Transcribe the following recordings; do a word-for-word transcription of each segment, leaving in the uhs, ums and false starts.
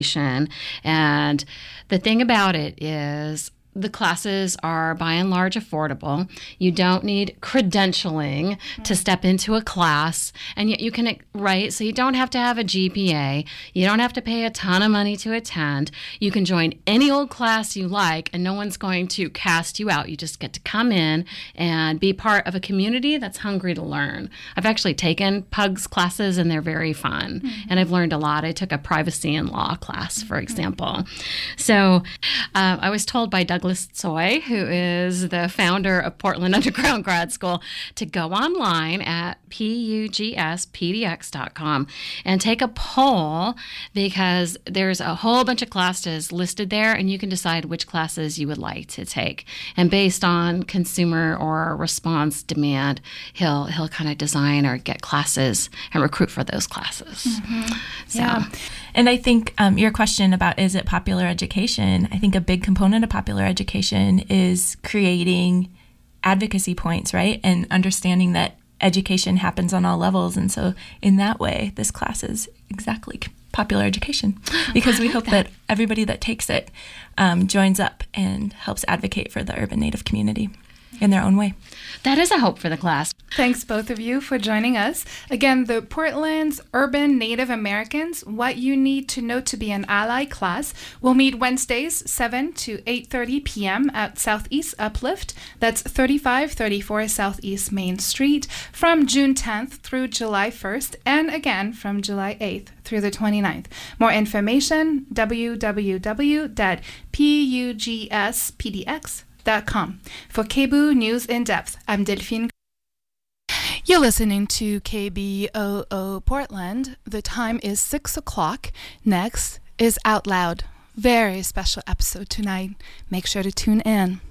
And the thing about it is the classes are by and large affordable. You don't need credentialing mm-hmm. to step into a class, and yet you can, right? So you don't have to have a G P A. You don't have to pay a ton of money to attend. You can join any old class you like, and no one's going to cast you out. You just get to come in and be part of a community that's hungry to learn. I've actually taken P U G's classes, and they're very fun, mm-hmm. and I've learned a lot. I took a privacy and law class, for example. So uh, I was told by Doug Douglas Tsoi, who is the founder of Portland Underground Grad School, to go online at P U G S P D X dot com and take a poll, because there's a whole bunch of classes listed there, and you can decide which classes you would like to take. And based on consumer or response demand, he'll he'll kind of design or get classes and recruit for those classes. Mm-hmm. So. Yeah. And I think um, your question about is it popular education, I think a big component of popular education is creating advocacy points, right? And understanding that education happens on all levels. And so in that way, this class is exactly popular education, because we hope that. that everybody that takes it um, joins up and helps advocate for the urban Native community in their own way. That is a hope for the class. Thanks, both of you, for joining us. Again, the Portland's Urban Native Americans, What You Need to Know to Be an Ally class will meet Wednesdays, seven to eight thirty p.m. at Southeast Uplift. That's thirty-five thirty-four Southeast Main Street from June tenth through July first, and again from July eighth through the twenty-ninth. More information, w w w dot p u g s p d x dot com. For K B O News in Depth, I'm Delphine. You're listening to K B O O Portland. The time is six o'clock. Next is Out Loud. Very special episode tonight. Make sure to tune in.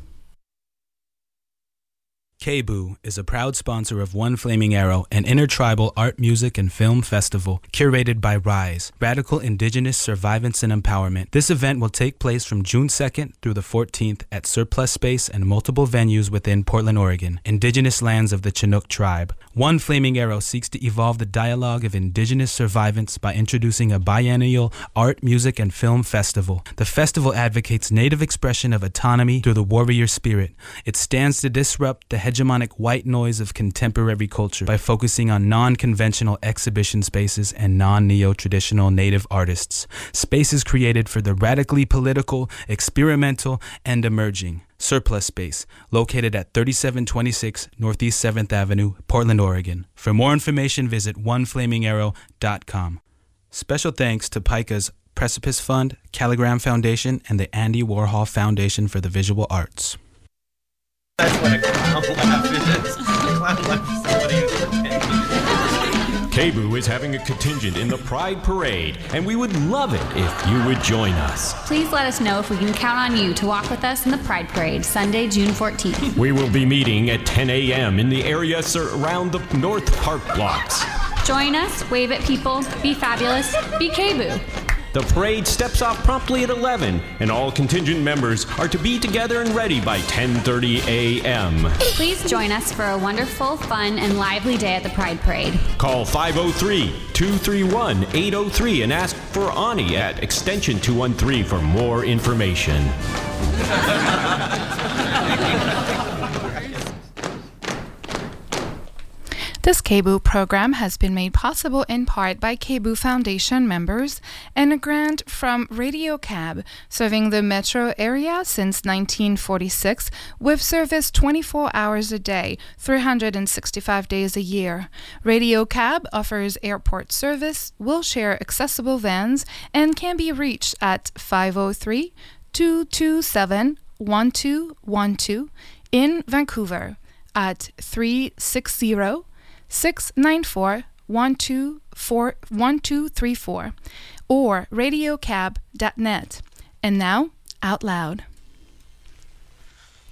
K B O is a proud sponsor of One Flaming Arrow, an intertribal art, music, and film festival curated by RISE, Radical Indigenous Survivance and Empowerment. This event will take place from June second through the fourteenth at surplus space and multiple venues within Portland, Oregon, indigenous lands of the Chinook tribe. One Flaming Arrow seeks to evolve the dialogue of indigenous survivance by introducing a biennial art, music, and film festival. The festival advocates Native expression of autonomy through the warrior spirit. It stands to disrupt the hegemonic white noise of contemporary culture by focusing on non-conventional exhibition spaces and non-neo-traditional Native artists. Spaces created for the radically political, experimental, and emerging. Surplus Space, located at thirty-seven twenty-six Northeast seventh Avenue, Portland, Oregon. For more information, visit one flaming arrow dot com. Special thanks to PICA's Precipice Fund, Calligram Foundation, and the Andy Warhol Foundation for the Visual Arts. That's what a clown laugh is. A clown laugh is somebody who's pretending. K B O is having a contingent in the Pride Parade, and we would love it if you would join us. Please let us know if we can count on you to walk with us in the Pride Parade, Sunday, June fourteenth. We will be meeting at ten a.m. in the area around the North Park blocks. Join us, wave at people, be fabulous, be K B O. The parade steps off promptly at eleven, and all contingent members are to be together and ready by ten thirty a.m. Please join us for a wonderful, fun, and lively day at the Pride Parade. Call five oh three, two three one, eight oh three and ask for Ani at extension two one three for more information. This K B O program has been made possible in part by K B O Foundation members and a grant from Radio Cab, serving the metro area since nineteen forty-six, with service twenty-four hours a day, three hundred sixty-five days a year. Radio Cab offers airport service, wheelchair accessible vans, and can be reached at five oh three, two two seven, one two one two in Vancouver, at three six zero, six nine four, one two four one two three four or radio cab dot net. And now, Out Loud.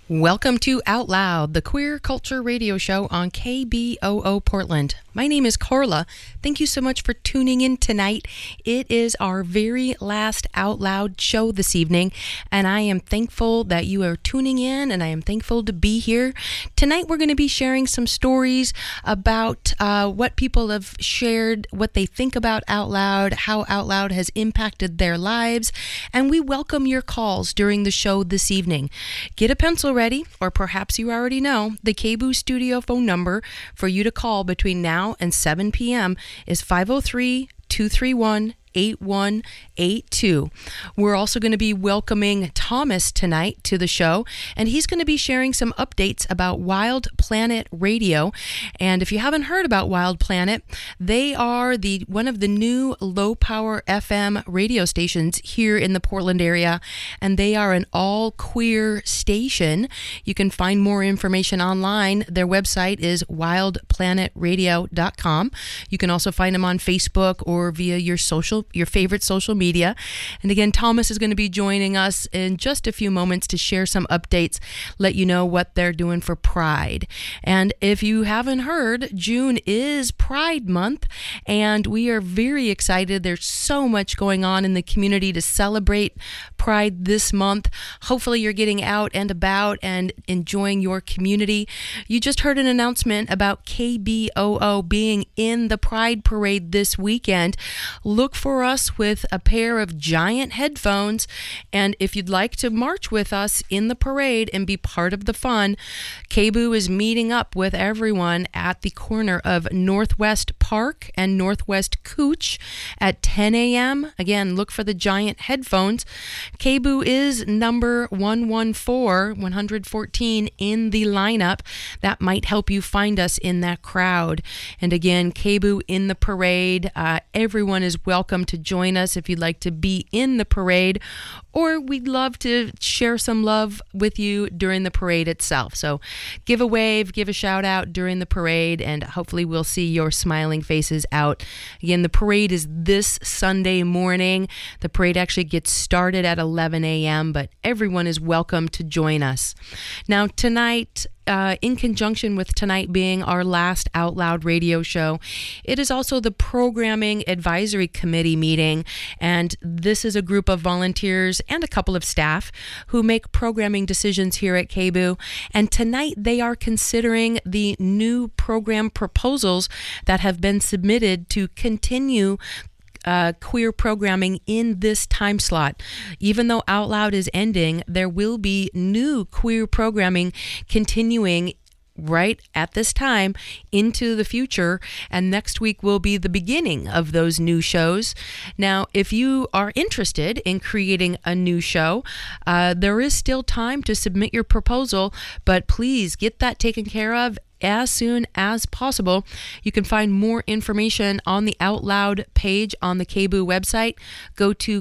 Welcome to Out Loud, the queer culture radio show on K B O O Portland. My name is Carla. Thank you so much for tuning in tonight. It is our very last Out Loud show this evening, and I am thankful that you are tuning in, and I am thankful to be here. Tonight we're going to be sharing some stories about uh, what people have shared, what they think about Out Loud, how Out Loud has impacted their lives, and we welcome your calls during the show this evening. Get a pencil ready, or perhaps you already know, the K B O O studio phone number for you to call between now and seven p.m. is five oh three, two three one, eight one eight two. We're also going to be welcoming Thomas tonight to the show, and he's going to be sharing some updates about Wild Planet Radio. And if you haven't heard about Wild Planet, they are the one of the new low power F M radio stations here in the Portland area, and they are an all queer station. You can find more information online. Their website is wild planet radio dot com. You can also find them on Facebook or via your social your favorite social media. And again, Thomas is going to be joining us in just a few moments to share some updates, let you know what they're doing for Pride. And if you haven't heard, June is Pride Month, and we are very excited. There's so much going on in the community to celebrate Pride this month. Hopefully you're getting out and about and enjoying your community. You just heard an announcement about K B O O being in the Pride Parade this weekend. Look for us with a pair of giant headphones, and if you'd like to march with us in the parade and be part of the fun, K B O O is meeting up with everyone at the corner of Northwest Park and Northwest Cooch at ten a.m. Again, look for the giant headphones. K B O O is number one one four, one fourteen in the lineup. That might help you find us in that crowd. And again, K B O O in the parade. Uh, everyone is welcome to join us if you'd like to be in the parade, or we'd love to share some love with you during the parade itself. So give a wave, give a shout out during the parade, and hopefully we'll see your smiling faces out. Again, the parade is this Sunday morning. The parade actually gets started at eleven a.m., but everyone is welcome to join us. Now, tonight, Uh, in conjunction with tonight being our last Out Loud radio show, it is also the Programming Advisory Committee meeting, and this is a group of volunteers and a couple of staff who make programming decisions here at K B O O, and tonight they are considering the new program proposals that have been submitted to continue Uh, queer programming in this time slot. Even though Out Loud is ending, there will be new queer programming continuing right at this time into the future, and next week will be the beginning of those new shows. Now, if you are interested in creating a new show, uh, there is still time to submit your proposal, but please get that taken care of as soon as possible. You can find more information on the Out Loud page on the K B O O website. Go to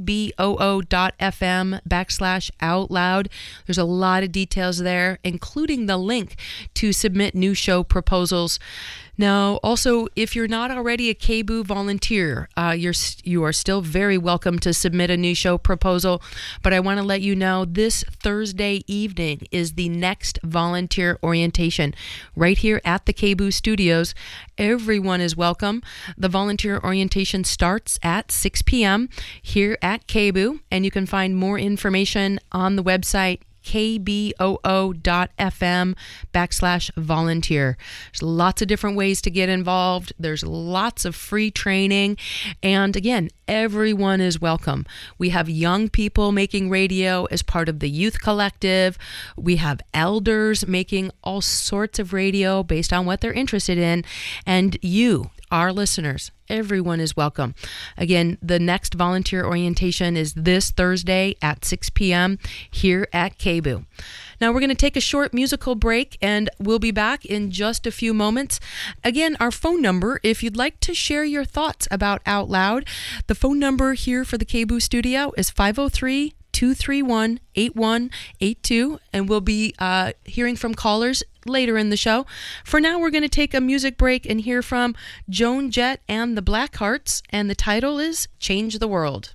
kboo.fm backslash out loud. There's a lot of details there, including the link to submit new show proposals. Now, also, if you're not already a K B O O volunteer, uh, you're you are still very welcome to submit a new show proposal. But I want to let you know this Thursday evening is the next volunteer orientation right here at the K B O O studios. Everyone is welcome. The volunteer orientation starts at six p.m. here at K B O O, and you can find more information on the website kboo.fm backslash volunteer. There's lots of different ways to get involved. There's lots of free training. And again, everyone is welcome. We have young people making radio as part of the youth collective. We have elders making all sorts of radio based on what they're interested in. And you, our listeners, everyone is welcome. Again, the next volunteer orientation is this Thursday at six p.m. here at K B O O. Now we're going to take a short musical break, and we'll be back in just a few moments. Again, our phone number, if you'd like to share your thoughts about Out Loud, the phone number here for the K B O O studio is five oh three, two three one, eight one eight two, and we'll be uh, hearing from callers later in the show. For now, we're going to take a music break and hear from Joan Jett and the Blackhearts, and the title is Change the World.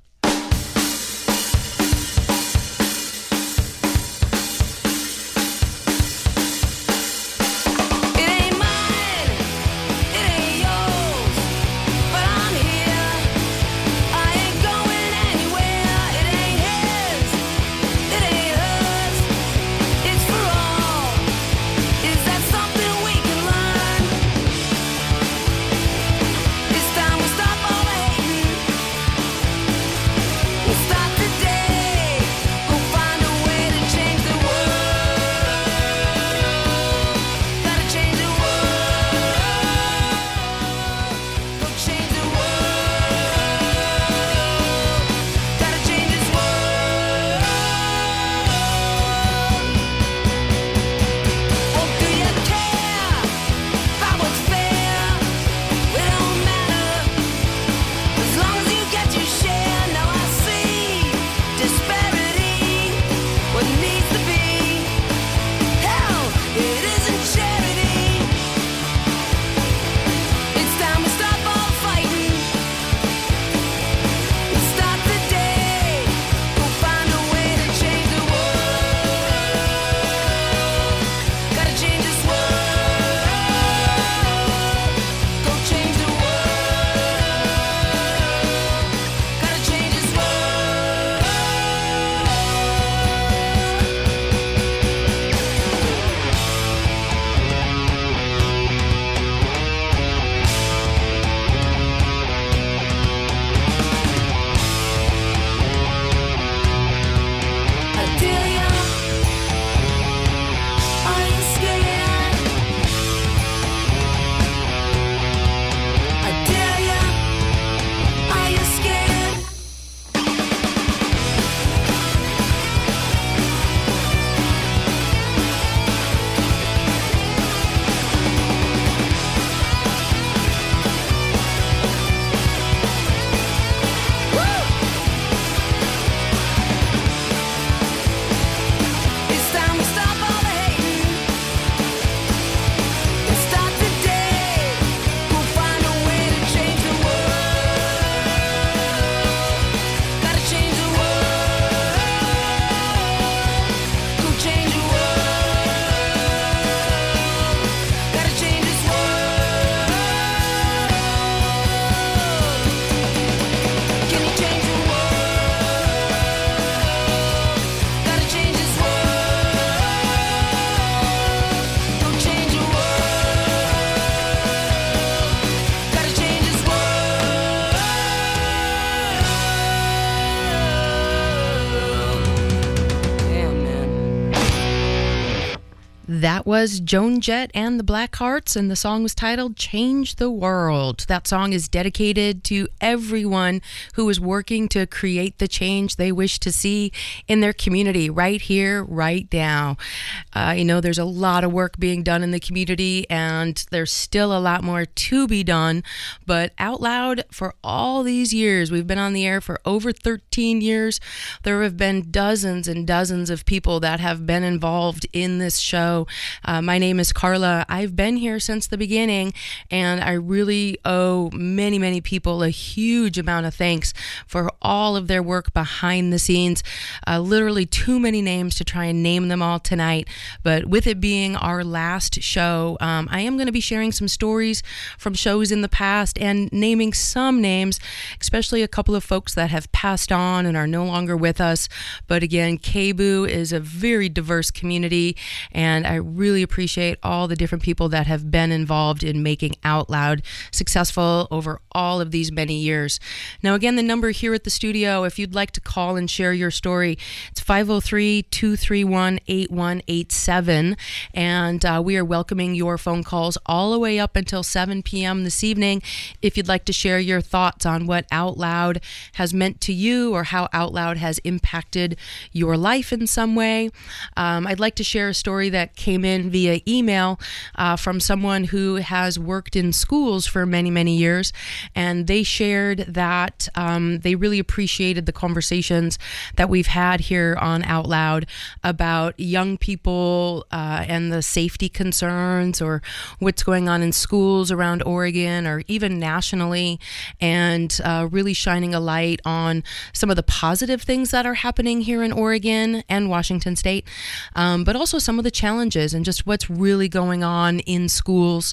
That was Joan Jett and the Blackhearts, and the song was titled Change the World. That song is dedicated to everyone who is working to create the change they wish to see in their community right here, right now. Uh, you know, there's a lot of work being done in the community, and there's still a lot more to be done. But Out Loud, for all these years, we've been on the air for over thirteen years. There have been dozens and dozens of people that have been involved in this show. Uh, my name is Carla. I've been here since the beginning, and I really owe many, many people a huge amount of thanks for all of their work behind the scenes. Uh, literally too many names to try and name them all tonight, but with it being our last show, um, I am going to be sharing some stories from shows in the past and naming some names, especially a couple of folks that have passed on and are no longer with us. But again, K B O O is a very diverse community, and I really appreciate all the different people that have been involved in making Out Loud successful over all of these many years. Now, again, the number here at the studio, if you'd like to call and share your story, it's five oh three, two three one, eight one eight seven, and uh, we are welcoming your phone calls all the way up until seven p.m. this evening. If you'd like to share your thoughts on what Out Loud has meant to you or how Out Loud has impacted your life in some way. Um, I'd like to share a story that came in via email uh, from someone who has worked in schools for many, many years, and they shared that um, they really appreciated the conversations that we've had here on Out Loud about young people uh, and the safety concerns or what's going on in schools around Oregon or even nationally, and uh, really shining a light on some of the positive things that are happening here in Oregon and Washington State, um, but also some of the challenges and just what's really going on in schools.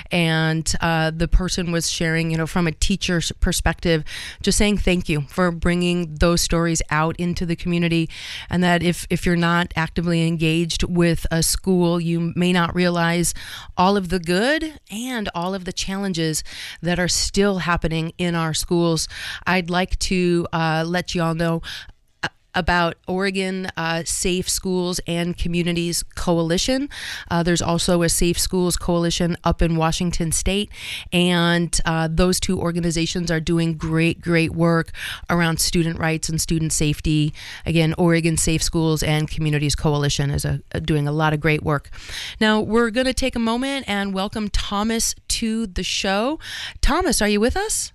And uh, the person was sharing, you know, from a teacher's perspective, just saying thank you for bringing those stories out into the community, and that if, if you're not actively engaged with a school, you may not realize all of the good and all of the challenges that are still happening in our schools. I'd like to uh, let you all know about Oregon uh, Safe Schools and Communities Coalition. Uh, there's also a Safe Schools Coalition up in Washington State, and uh, those two organizations are doing great, great work around student rights and student safety. Again, Oregon Safe Schools and Communities Coalition is a, a, doing a lot of great work. Now, we're going to take a moment and welcome Thomas to the show. Thomas, are you with us?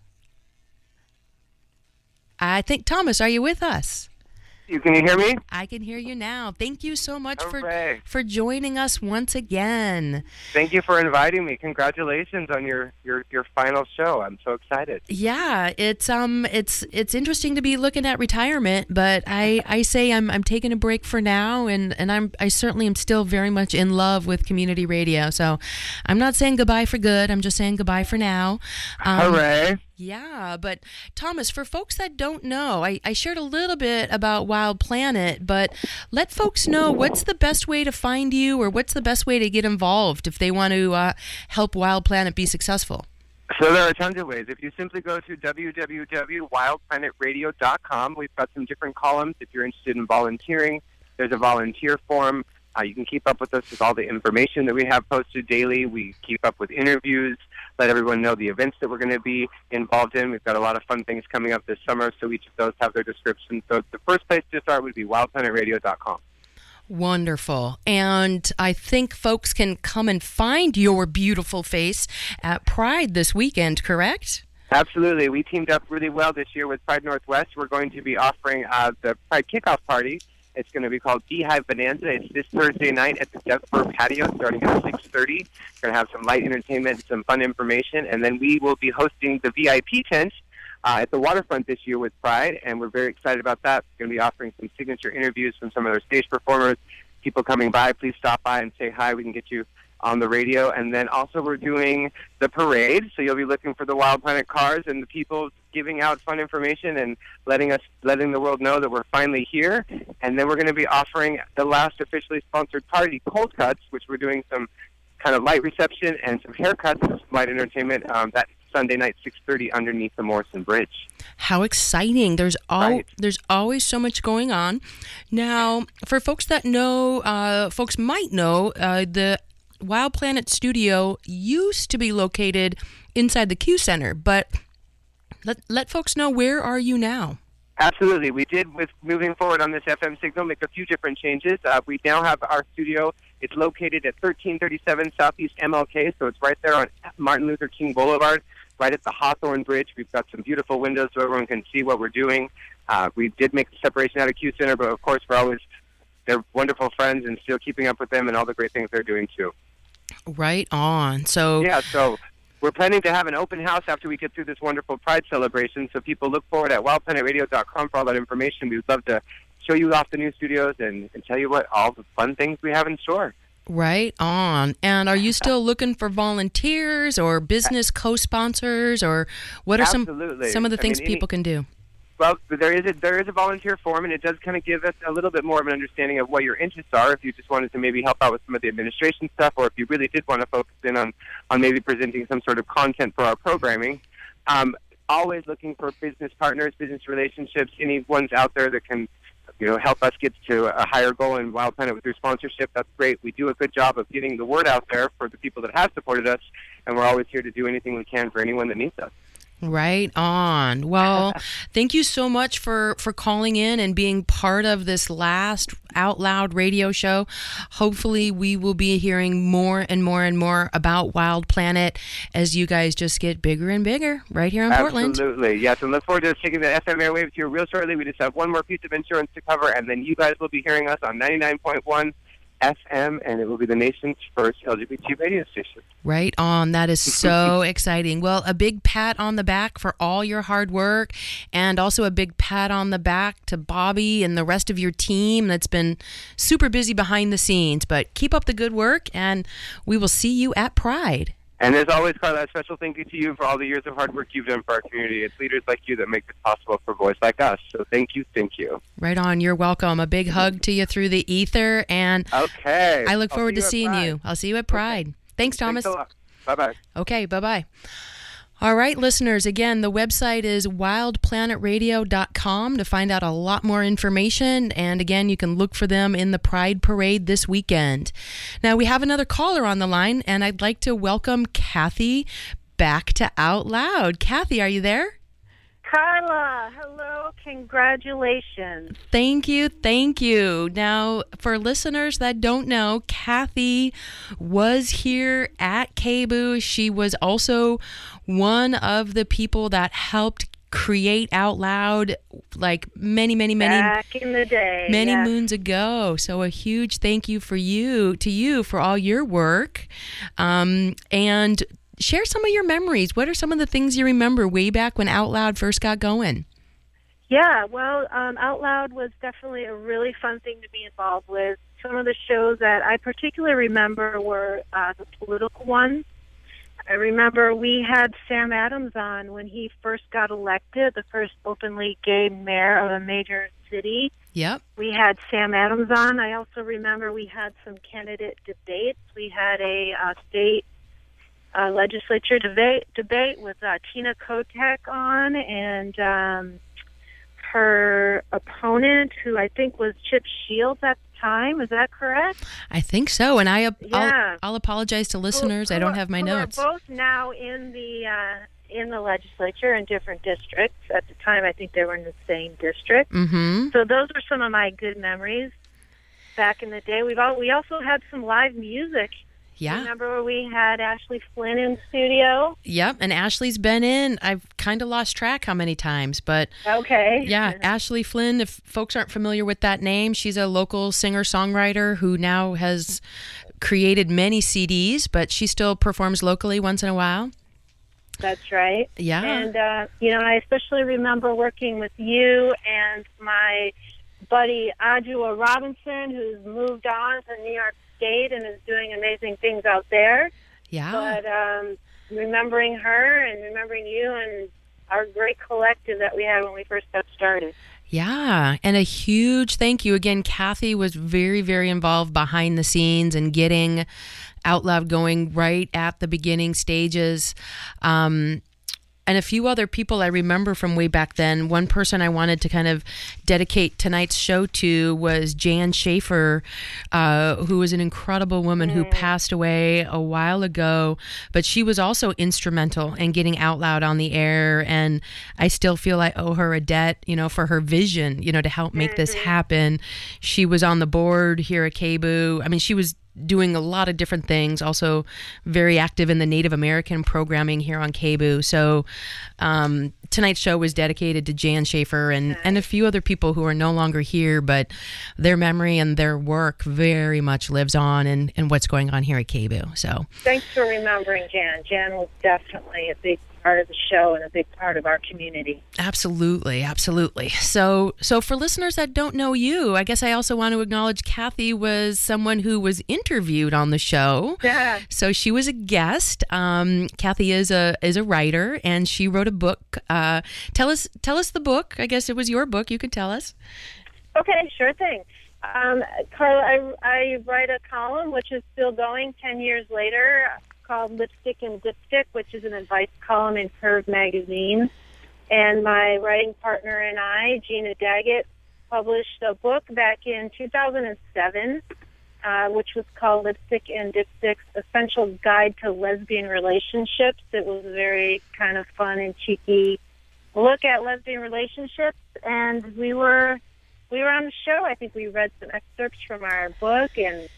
I think, Thomas, are you with us? You can you hear me? I can hear you now. Thank you so much Hooray. for for joining us once again. Thank you for inviting me. Congratulations on your, your, your final show. I'm so excited. Yeah, it's um it's it's interesting to be looking at retirement, but I, I say I'm I'm taking a break for now, and, and I'm I certainly am still very much in love with community radio. So I'm not saying goodbye for good. I'm just saying goodbye for now. Um, Hooray. Yeah, but Thomas, for folks that don't know, I, I shared a little bit about Wild Planet, but let folks know what's the best way to find you, or what's the best way to get involved if they want to uh, help Wild Planet be successful. So there are tons of ways. If you simply go to w w w dot wild planet radio dot com, we've got some different columns. If you're interested in volunteering, there's a volunteer form. Uh, you can keep up with us with all the information that we have posted daily. We keep up with interviews, let everyone know the events that we're going to be involved in. We've got a lot of fun things coming up this summer, so each of those have their description. So the first place to start would be wild planet radio dot com. Wonderful. And I think folks can come and find your beautiful face at Pride this weekend, correct? Absolutely. We teamed up really well this year with Pride Northwest. We're going to be offering uh, the Pride Kickoff Party. It's going to be called Beehive Bonanza. It's this Thursday night at the Deathbur Patio starting at six thirty. We're going to have some light entertainment, some fun information, and then we will be hosting the V I P tent uh, at the waterfront this year with Pride, and we're very excited about that. We're going to be offering some signature interviews from some of our stage performers. People coming by, please stop by and say hi. We can get you on the radio. And then also we're doing the parade, so you'll be looking for the Wild Planet cars and the people giving out fun information and letting us, letting the world know that we're finally here. And then we're going to be offering the last officially sponsored party, Cold Cuts, which we're doing some kind of light reception and some haircuts and some light entertainment. Um, that Sunday night, six thirty, underneath the Morrison Bridge. How exciting. There's al- Right. there's always so much going on. Now, for folks that know, uh, folks might know, uh, the Wild Planet Studio used to be located inside the Q Center, but let let folks know, where are you now? Absolutely. We did, with moving forward on this F M signal, make a few different changes. Uh, we now have our studio. It's located at thirteen thirty-seven Southeast M L K, so it's right there on Martin Luther King Boulevard, right at the Hawthorne Bridge. We've got some beautiful windows so everyone can see what we're doing. Uh, we did make the separation out of Q Center, but of course we're always, they're wonderful friends and still keeping up with them and all the great things they're doing too. Right on. So Yeah, so we're planning to have an open house after we get through this wonderful Pride celebration, so people look forward at wild planet radio dot com for all that information. We would love to show you off the new studios and, and tell you what all the fun things we have in store. right on. And are you still looking for volunteers or business co-sponsors, or what are some Absolutely. some of the I things mean, any- people can do? Well, there is a there is a volunteer form, and it does kind of give us a little bit more of an understanding of what your interests are. If you just wanted to maybe help out with some of the administration stuff, or if you really did want to focus in on, on maybe presenting some sort of content for our programming. Um, always looking for business partners, business relationships, any ones out there that can, you know, help us get to a higher goal in Wild Planet with your sponsorship. That's great. We do a good job of getting the word out there for the people that have supported us, and we're always here to do anything we can for anyone that needs us. Right on. Well, thank you so much for, for calling in and being part of this last Out Loud radio show. Hopefully we will be hearing more and more and more about Wild Planet as you guys just get bigger and bigger right here in Portland. Absolutely. Yes, and look forward to taking the F M airwaves here real shortly. We just have one more piece of insurance to cover, and then you guys will be hearing us on ninety-nine point one F M, and it will be the nation's first L G B T radio station. Right on. That is so exciting. Well, a big pat on the back for all your hard work, and also a big pat on the back to Bobby and the rest of your team that's been super busy behind the scenes. But keep up the good work, and we will see you at Pride. And as always, Carla, a special thank you to you for all the years of hard work you've done for our community. It's leaders like you that make this possible for boys like us. So thank you, thank you. Right on. You're welcome. A big hug to you through the ether, and okay. I look I'll forward see to you at seeing Pride. you. I'll see you at Pride. Okay. Thanks, Thomas. Thanks a lot. Bye-bye. Okay, bye-bye. All right, listeners, again, the website is wild planet radio dot com to find out a lot more information. And again, you can look for them in the Pride Parade this weekend. Now, we have another caller on the line, and I'd like to welcome Kathy back to Out Loud. Kathy, are you there? Carla, hello, congratulations. Thank you, thank you. Now, for listeners that don't know, Kathy was here at K B O O. She was also one of the people that helped create Out Loud like many, many, many back in the day, many yes. moons ago. So a huge thank you for you to you for all your work. Um, and share some of your memories. What are some of the things you remember way back when Out Loud first got going? Yeah, well, um, Out Loud was definitely a really fun thing to be involved with. Some of the shows that I particularly remember were uh, the political ones. I remember we had Sam Adams on when he first got elected, the first openly gay mayor of a major city. Yep. We had Sam Adams on. I also remember we had some candidate debates. We had a uh, state Uh, legislature debate debate with uh, Tina Kotek on, and um, her opponent, who I think was Chip Shields at the time. Is that correct? I think so. And I, I'll, Yeah. I'll apologize to listeners. Who- I who don't are- have my who notes. Are both now in the uh, in the legislature in different districts. At the time, I think they were in the same district. Mm-hmm. So those are some of my good memories back in the day. We've all, we also had some live music. Yeah. Remember where we had Ashley Flynn in studio? Yep. And Ashley's been in. I've kind of lost track how many times, but Okay. yeah, Ashley Flynn, if folks aren't familiar with that name, she's a local singer-songwriter who now has created many C Ds, but she still performs locally once in a while. That's right. Yeah. And, uh, you know, I especially remember working with you and my buddy Adjua Robinson, who's moved on to New York State and is doing amazing things out there. Yeah. But um, remembering her and remembering you and our great collective that we had when we first got started. Yeah, and a huge thank you. Again, Kathy was very, very involved behind the scenes and getting Out Loud going right at the beginning stages. Um, and a few other people I remember from way back then. One person I wanted to kind of dedicate tonight's show to was Jan Schaefer, uh, who was an incredible woman mm. who passed away a while ago, but she was also instrumental in getting Out Loud on the air, and I still feel I owe her a debt, you know, for her vision, you know, to help make mm-hmm. this happen. She was on the board here at K B O O. I mean, she was doing a lot of different things, also very active in the Native American programming here on K B O O. So um, tonight's show was dedicated to Jan Schaefer and, nice. and a few other people who are no longer here, but their memory and their work very much lives on in, in what's going on here at K B O O. So thanks for remembering Jan. Jan was definitely a big part of the show and a big part of our community. Absolutely, absolutely. So, so for listeners that don't know you, I guess I also want to acknowledge Kathy was someone who was interviewed on the show. Yeah. So she was a guest. Um, Kathy is a is a writer, and she wrote a book. Uh, tell us, tell us the book. I guess it was your book. You could tell us. Okay, sure thing. Um, Carla, I, I write a column which is still going ten years later, called Lipstick and Dipstick, which is an advice column in Curve magazine. And my writing partner and I, Gina Daggett, published a book back in two thousand seven, uh, which was called Lipstick and Dipstick's Essential Guide to Lesbian Relationships. It was a very kind of fun and cheeky look at lesbian relationships. And we were we were on the show. I think we read some excerpts from our book and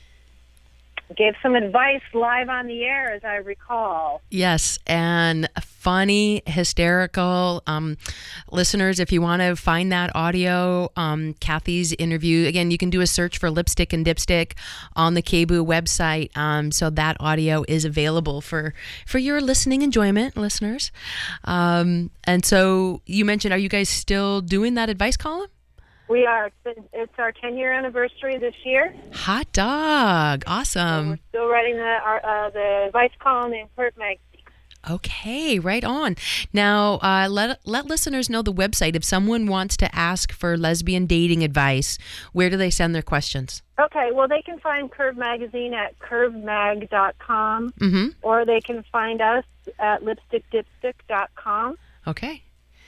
gave some advice live on the air, as I recall. Yes, and funny, hysterical. Um, listeners, if you want to find that audio, um, Kathy's interview, again, you can do a search for Lipstick and Dipstick on the K B O O website. Um, so that audio is available for, for your listening enjoyment, listeners. Um, and so you mentioned, are you guys still doing that advice column? We are. It's, been, it's our ten-year anniversary this year. Hot dog. Awesome. So we're still writing the, our, uh, the advice column in Curve magazine. Okay, right on. Now, uh, let let listeners know the website. If someone wants to ask for lesbian dating advice, where do they send their questions? Okay, well, they can find Curve Magazine at curve mag dot com, mm-hmm. or they can find us at lipstick dipstick dot com. Okay.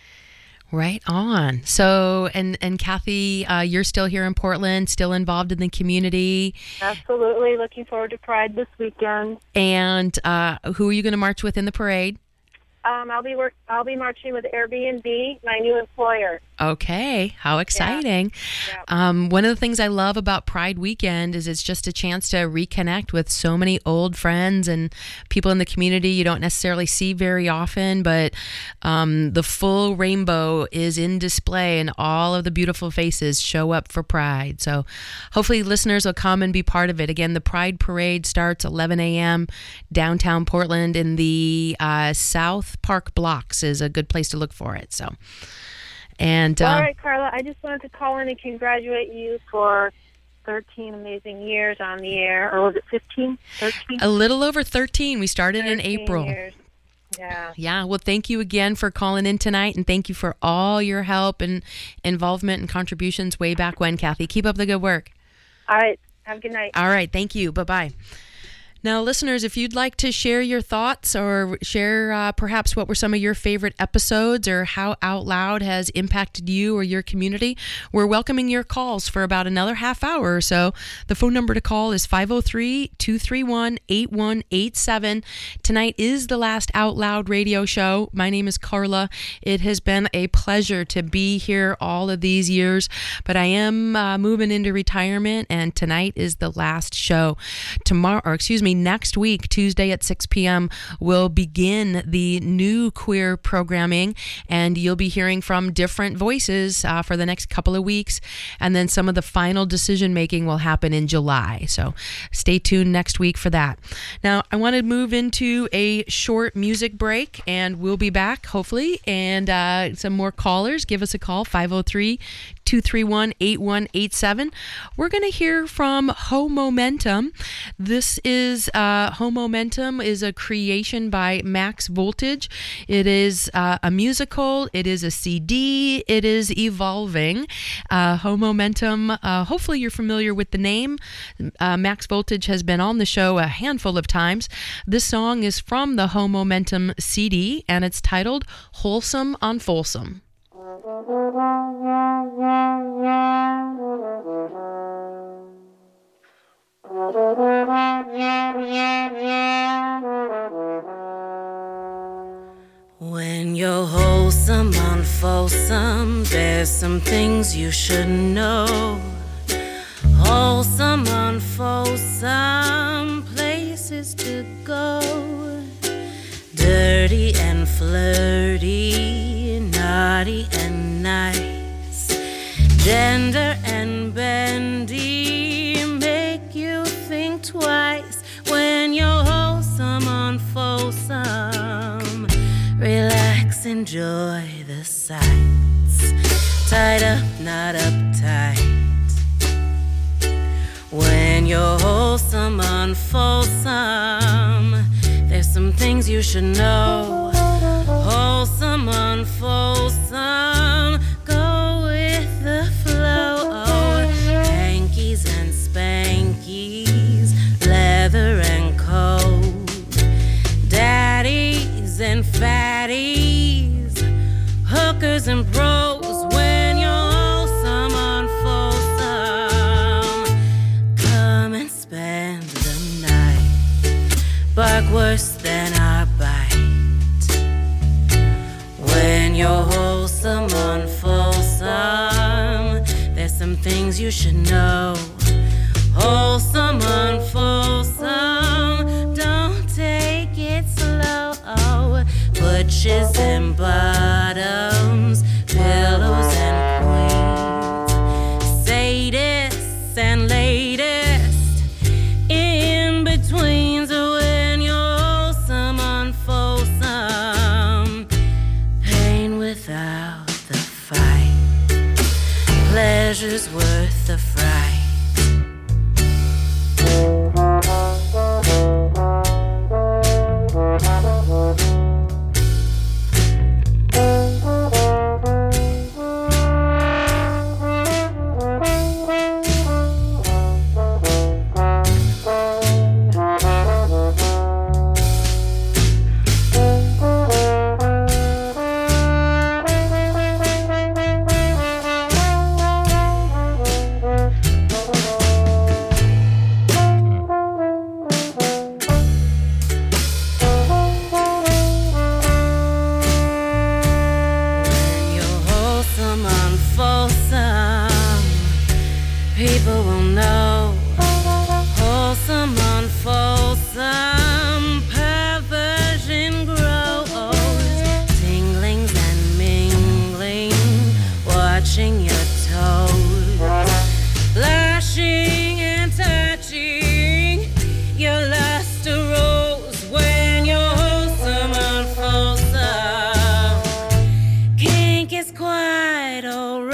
Right on. So, and, and Kathy, uh, you're still here in Portland, still involved in the community. Absolutely. Looking forward to Pride this weekend. And uh, who are you going to march with in the parade? Um, I'll be work. I'll be marching with Airbnb, my new employer. Okay, how exciting! Yeah. Yeah. Um, one of the things I love about Pride Weekend is it's just a chance to reconnect with so many old friends and people in the community you don't necessarily see very often. But um, the full rainbow is in display, and all of the beautiful faces show up for Pride. So hopefully, listeners will come and be part of it. Again, the Pride Parade starts eleven a.m. downtown Portland in the uh, South Park blocks is a good place to look for it. So, and uh, all right, Carla, I just wanted to call in and congratulate you for thirteen amazing years on the air. Or was it fifteen? thirteen? A little over thirteen. We started in April. Years. Yeah. Yeah. Well, thank you again for calling in tonight, and thank you for all your help and involvement and contributions way back when, Kathy. Keep up the good work. All right. Have a good night. All right. Thank you. Bye-bye. Now, listeners, if you'd like to share your thoughts or share uh, perhaps what were some of your favorite episodes or how Out Loud has impacted you or your community, we're welcoming your calls for about another half hour or so. The phone number to call is five oh three, two three one, eight one eight seven. Tonight is the last Out Loud radio show. My name is Carla. It has been a pleasure to be here all of these years, but I am uh, moving into retirement, and tonight is the last show. Tomorrow, or excuse me, next week, Tuesday at six p.m., we'll begin the new queer programming, and you'll be hearing from different voices uh, for the next couple of weeks, and then some of the final decision making will happen in July. So stay tuned next week for that. Now, I want to move into a short music break, and we'll be back hopefully, and uh, some more callers. Give us a call, five oh three, two three one, eight one eight seven. We're going to hear from Ho Momentum. This is uh, Ho Momentum is a creation by Max Voltage. It is uh, a musical. It is a C D. It is evolving. Uh, Ho Momentum, uh, hopefully you're familiar with the name. Uh, Max Voltage has been on the show a handful of times. This song is from the Ho Momentum C D, and it's titled Wholesome on Folsom. When you're wholesome on Folsom, there's some things you should know. Wholesome on Folsom, places to go. Dirty and flirty, naughty and nice, gender and bendy, make you think twice. When you're wholesome on Folsom, relax, enjoy the sights. Tied up, not uptight. When you're wholesome on Folsom, there's some things you should know. Wholesome on Folsom, go with the flow. Oh, hankies and spankies, leather and coat, daddies and fatties, hookers and pros. When you're wholesome on Folsom, come and spend the night. Bark worse than our bite. When you're wholesome on Folsom, there's some things you should know. Wholesome on Folsom, don't take it slow. Oh, butches and bottoms, pillows and queens, sadists and latest, in betweens. When you're wholesome on Folsom, pain without the fight, pleasure's worth the fright. People will know. Wholesome on Folsom, perversion grows. Tinglings and mingling, watching your toes, lashing and touching, your lust arose. When you're wholesome on Folsom, kink is quite alright.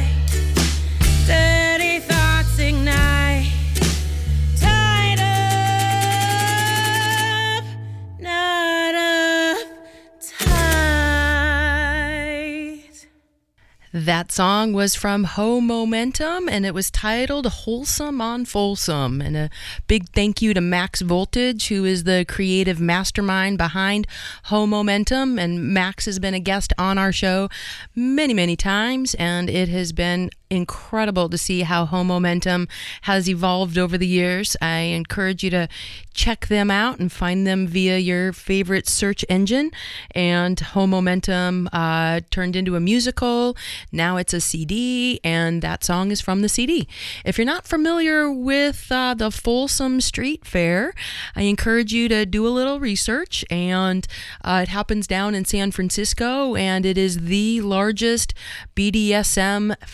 That song was from Ho Momentum, and it was titled Wholesome on Folsom. And a big thank you to Max Voltage, who is the creative mastermind behind Ho Momentum. And Max has been a guest on our show many, many times, and it has been incredible to see how Ho Momentum has evolved over the years. I encourage you to check them out and find them via your favorite search engine. And Ho Momentum uh, turned into a musical. Now it's a C D, and that song is from the C D. If you're not familiar with uh, the Folsom Street Fair, I encourage you to do a little research. And uh, it happens down in San Francisco, and it is the largest B D S M festival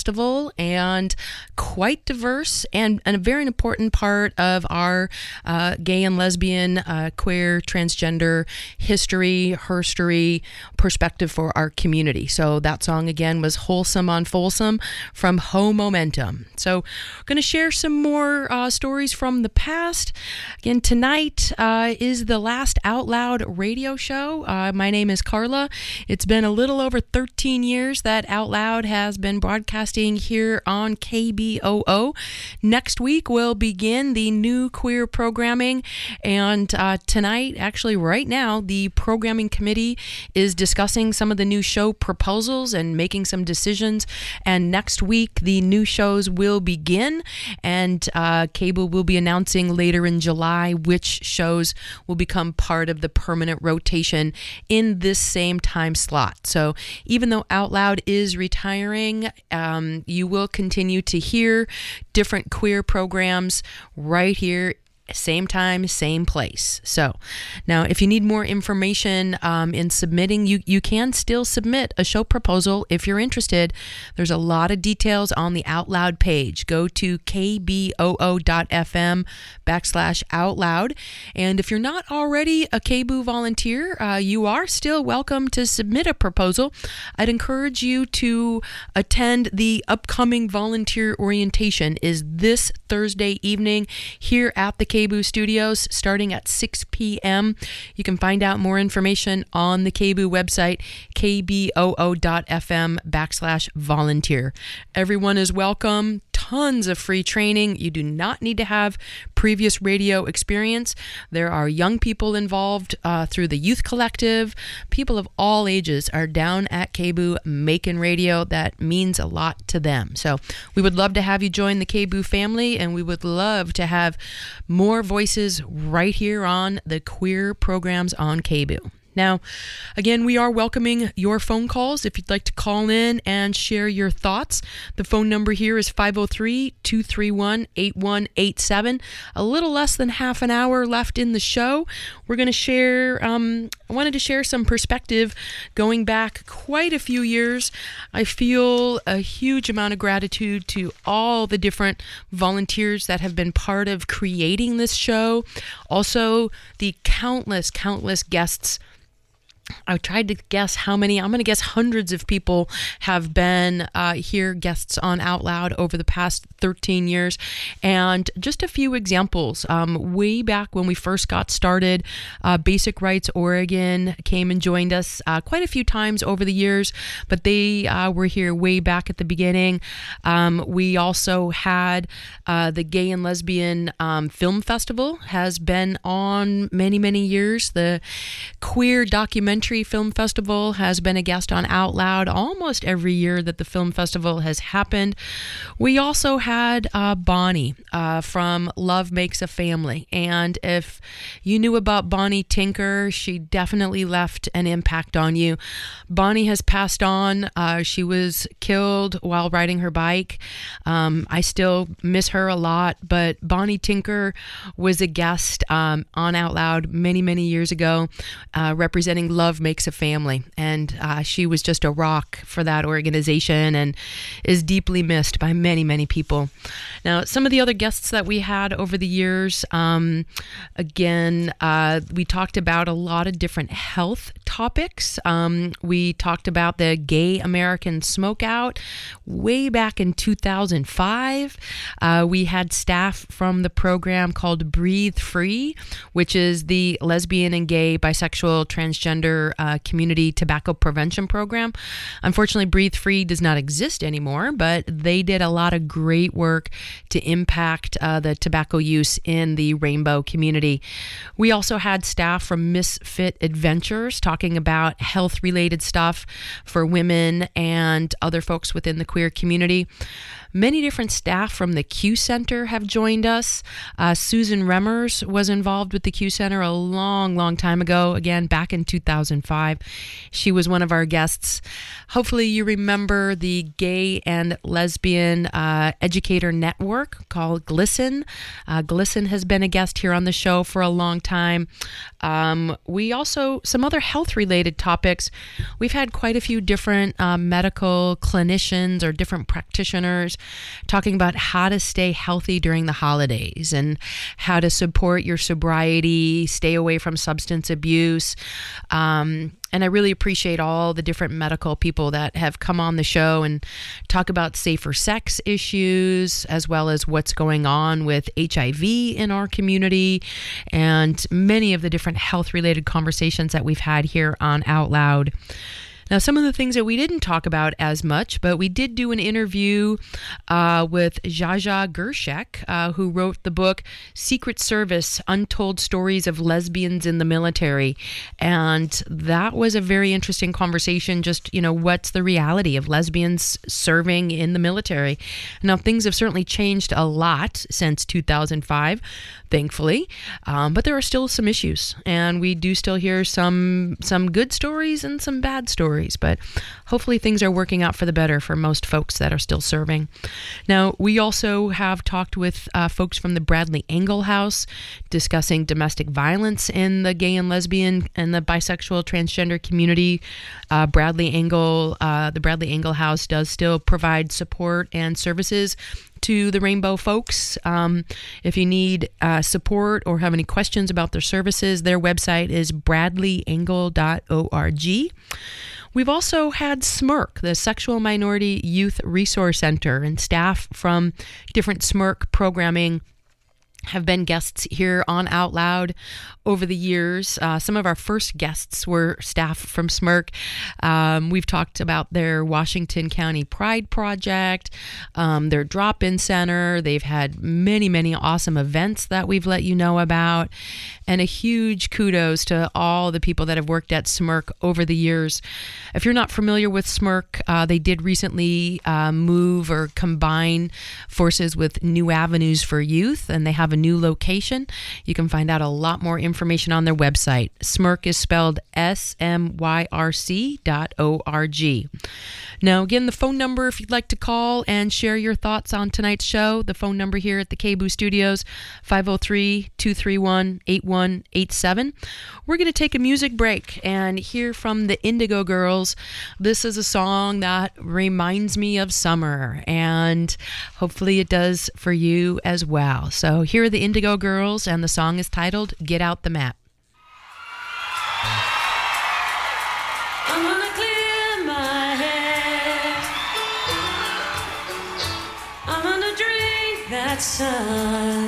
Festival, and quite diverse and, and a very important part of our uh, gay and lesbian, uh, queer, transgender history, herstory, perspective for our community. So that song again was Wholesome on Folsom from Ho Momentum. So I'm going to share some more uh, stories from the past. Again, tonight uh, is the last Out Loud radio show. Uh, my name is Carla. It's been a little over thirteen years that Out Loud has been broadcasting here on K B O O. Next week we'll begin the new queer programming, and uh, tonight, actually right now, the programming committee is discussing some of the new show proposals and making some decisions, and next week the new shows will begin, and uh, Cable will be announcing later in July which shows will become part of the permanent rotation in this same time slot. So even though Out Loud is retiring, um, you will continue to hear different queer programs right here, same time, same place. So now if you need more information um, in submitting, you, you can still submit a show proposal if you're interested. There's a lot of details on the Out Loud page. Go to kboo.fm backslash Out Loud. And if you're not already a K B O O volunteer, uh, you are still welcome to submit a proposal. I'd encourage you to attend the upcoming volunteer orientation is this Thursday evening here at the K B O O Studios starting at six p.m. You can find out more information on the K B O O website, kboo.fm backslash volunteer. Everyone is welcome. Tons of free training. You do not need to have previous radio experience. There are young people involved uh, through the Youth Collective. People of all ages are down at K B O O making radio that means a lot to them. So we would love to have you join the K B O O family, and we would love to have more voices right here on the queer programs on K B O O. Now, again, we are welcoming your phone calls if you'd like to call in and share your thoughts. The phone number here is five oh three, two three one, eight one eight seven. A little less than half an hour left in the show. We're going to share, um, I wanted to share some perspective going back quite a few years. I feel a huge amount of gratitude to all the different volunteers that have been part of creating this show. Also, the countless, countless guests. I tried to guess how many. I'm going to guess hundreds of people have been uh, here, guests on Out Loud over the past thirteen years. And just a few examples. Um, way back when we first got started, uh, Basic Rights Oregon came and joined us uh, quite a few times over the years, but they uh, were here way back at the beginning. Um, we also had uh, the Gay and Lesbian um, Film Festival has been on many, many years. The Queer Documentary Film Festival has been a guest on Out Loud almost every year that the film festival has happened. We also had uh, Bonnie uh, from Love Makes a Family. And if you knew about Bonnie Tinker, she definitely left an impact on you. Bonnie has passed on. Uh, she was killed while riding her bike. Um, I still miss her a lot, but Bonnie Tinker was a guest um, on Out Loud many, many years ago, uh, representing Love Makes a Family, and uh, she was just a rock for that organization and is deeply missed by many, many people. Now, some of the other guests that we had over the years, um, again, uh, we talked about a lot of different health topics. Um, we talked about the Gay American Smokeout way back in two thousand five. Uh, we had staff from the program called Breathe Free, which is the lesbian and gay, bisexual, transgender Uh, community tobacco prevention program. Unfortunately, Breathe Free does not exist anymore, but they did a lot of great work to impact uh, the tobacco use in the rainbow community. We also had staff from Misfit Adventures talking about health-related stuff for women and other folks within the queer community. Many different staff from the Q Center have joined us. Uh, Susan Remmers was involved with the Q Center a long, long time ago, again, back in two thousand five. She was one of our guests. Hopefully you remember the Gay and Lesbian uh, Educator Network called GLSEN. Uh, GLSEN has been a guest here on the show for a long time. Um, we also, some other health-related topics. We've had quite a few different uh, medical clinicians or different practitioners talking about how to stay healthy during the holidays and how to support your sobriety, stay away from substance abuse. Um, and I really appreciate all the different medical people that have come on the show and talk about safer sex issues, as well as what's going on with H I V in our community, and many of the different health-related conversations that we've had here on Out Loud. Now, some of the things that we didn't talk about as much, but we did do an interview uh, with Jaja Gershek, uh, who wrote the book Secret Service, Untold Stories of Lesbians in the Military. And that was a very interesting conversation, just, you know, what's the reality of lesbians serving in the military? Now, things have certainly changed a lot since two thousand five, thankfully, um, but there are still some issues, and we do still hear some some good stories and some bad stories. But hopefully things are working out for the better for most folks that are still serving. Now, we also have talked with uh, folks from the Bradley Engel House discussing domestic violence in the gay and lesbian and the bisexual transgender community. Uh, Bradley Engel, uh, the Bradley Engel House does still provide support and services to the Rainbow folks. Um, if you need uh, support or have any questions about their services, their website is bradley engel dot org. We've also had SMIRC, the Sexual Minority Youth Resource Center, and staff from different SMIRC programming have been guests here on Out Loud over the years. Uh, some of our first guests were staff from SMIRC. Um, we've talked about their Washington County Pride Project, um, their drop-in center. They've had many, many awesome events that we've let you know about. And a huge kudos to all the people that have worked at SMIRC over the years. If you're not familiar with SMIRC, uh, they did recently uh, move or combine forces with New Avenues for Youth, and they have a new location. You can find out a lot more information on their website. SMIRC is spelled S M Y R C dot O R G. Now, again, the phone number, if you'd like to call and share your thoughts on tonight's show, the phone number here at the K B O O Studios, five oh three, two three one, eight one eight seven. We're going to take a music break and hear from the Indigo Girls. This is a song that reminds me of summer, and hopefully it does for you as well. So here are the Indigo Girls, and the song is titled Get Out the Map. I'm gonna clear my head. I'm gonna drink that sun.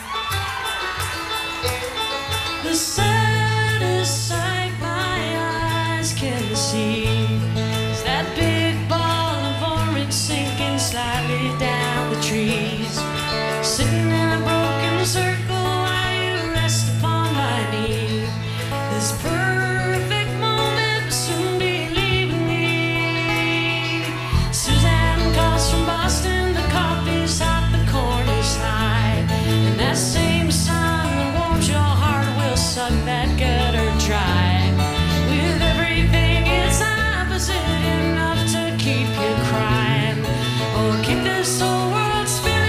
The saddest sight my eyes can see is that big ball of orange sinking slightly down the trees. Sitting in a broken circle while you rest upon my knee. This perfect moment will soon be leaving me. Suzanne calls from Boston, the coffee's hot, the corn is high, and that same sun that warms your heart will suck that gutter dry. With everything it's opposite enough to keep you crying, or keep this whole world spinning.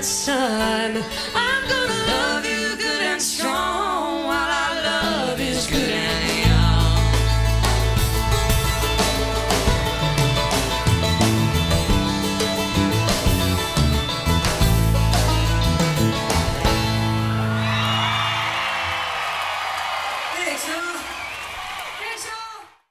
sun. I'm gonna love you good and strong while our love is good and young. Thanks, y'all. Thanks, y'all.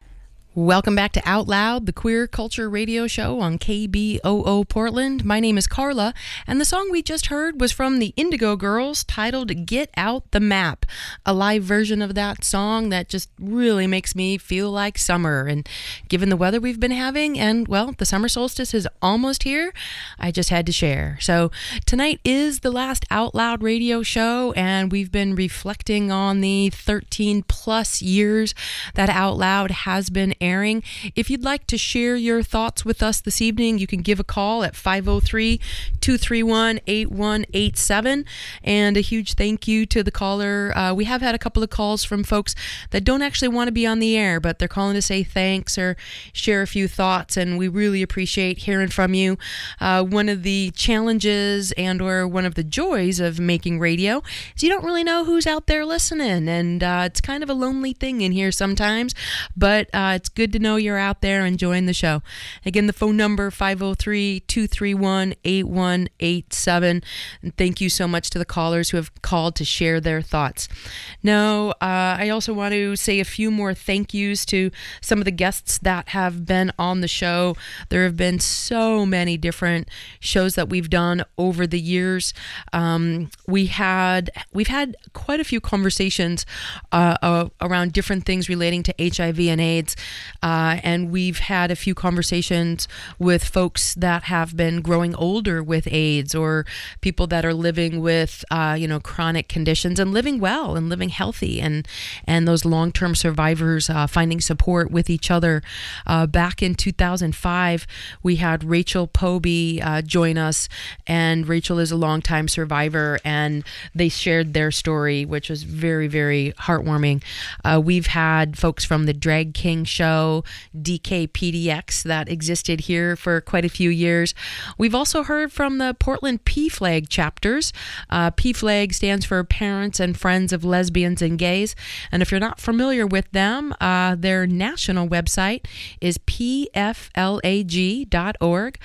Welcome back to Out Loud, the queer culture radio show on K B O O Portland. My name is Carla, and the song we just heard was from the Indigo Girls titled Get Out the Map, a live version of that song that just really makes me feel like summer. And given the weather we've been having, and well, the summer solstice is almost here, I just had to share. So tonight is the last Out Loud radio show, and we've been reflecting on the thirteen plus years that Out Loud has been airing. If you'd like to share your thoughts with us this evening, you can give a call at five oh three, two three one, eight one eight seven. And a huge thank you to the caller. Uh, we have had a couple of calls from folks that don't actually want to be on the air, but they're calling to say thanks or share a few thoughts, and we really appreciate hearing from you. Uh, one of the challenges and or one of the joys of making radio is you don't really know who's out there listening, and uh, it's kind of a lonely thing in here sometimes, but uh, it's good to know you're out there enjoying the show. Again, the phone number five oh three, two three one, eight one eight seven. And thank you so much to the callers who have called to share their thoughts. Now, uh, I also want to say a few more thank yous to some of the guests that have been on the show. There have been so many different shows that we've done over the years. Um, we had we've had quite a few conversations uh, uh, around different things relating to H I V and AIDS. Uh, and we've had a few conversations with folks that have been growing older with AIDS, or people that are living with, uh, you know, chronic conditions and living well and living healthy, and and those long-term survivors uh, finding support with each other. Uh, back in two thousand five, we had Rachel Poby uh, join us, and Rachel is a longtime survivor, and they shared their story, which was very, very heartwarming. Uh, we've had folks from the Drag King show, D K P D X, that existed here for quite a few years. We've also heard from the Portland P Flag chapters. Uh, P Flag stands for Parents and Friends of Lesbians and Gays. And if you're not familiar with them, uh, their national website is p f lag dot org,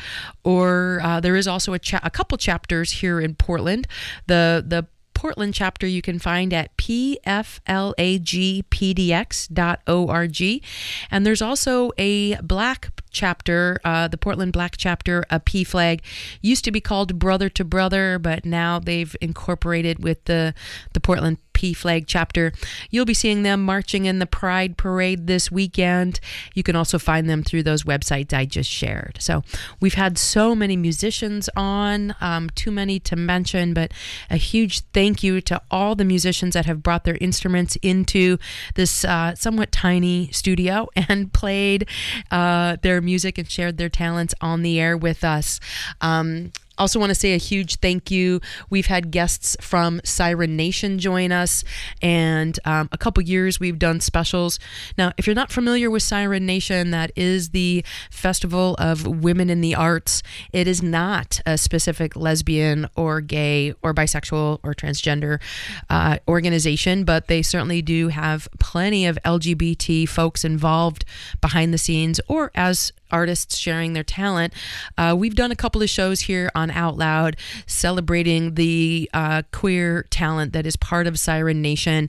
or uh, there is also a, cha- a couple chapters here in Portland. The the Portland chapter you can find at p f lag p d x dot org, and there's also a black chapter, uh, the Portland Black chapter of P Flag. Used to be called Brother to Brother, but now they've incorporated with the the Portland P Flag chapter. You'll be seeing them marching in the Pride Parade this weekend. You can also find them through those websites I just shared. So we've had so many musicians on, um, too many to mention, but a huge thank you to all the musicians that have brought their instruments into this uh, somewhat tiny studio and played uh, their music and shared their talents on the air with us. Um, Also want to say a huge thank you. We've had guests from Siren Nation join us, and um, a couple years we've done specials. Now, if you're not familiar with Siren Nation, that is the Festival of Women in the Arts. It is not a specific lesbian or gay or bisexual or transgender uh, organization, but they certainly do have plenty of L G B T folks involved behind the scenes or as artists sharing their talent. Uh, we've done a couple of shows here on Out Loud celebrating the uh, queer talent that is part of Siren Nation,